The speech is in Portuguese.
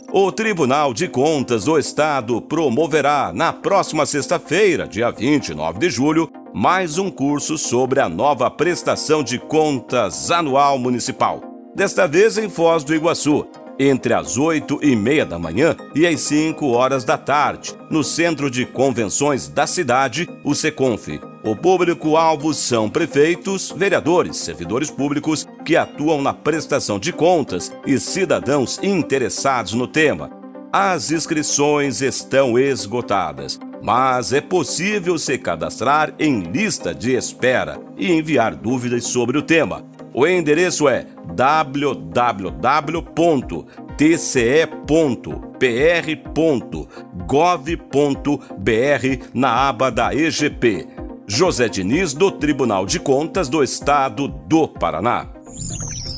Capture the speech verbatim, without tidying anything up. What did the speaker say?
O Tribunal de Contas do Estado promoverá, na próxima sexta-feira, dia vinte e nove de julho, mais um curso sobre a nova prestação de contas anual municipal. Desta vez em Foz do Iguaçu, entre as oito e meia da manhã e as cinco horas da tarde, no Centro de Convenções da cidade, o Seconf. O público-alvo são prefeitos, vereadores, servidores públicos que atuam na prestação de contas e cidadãos interessados no tema. As inscrições estão esgotadas, mas é possível se cadastrar em lista de espera e enviar dúvidas sobre o tema. O endereço é w w w ponto t c e ponto p r ponto gov ponto b r na aba da E G P. José Diniz, do Tribunal de Contas do Estado do Paraná.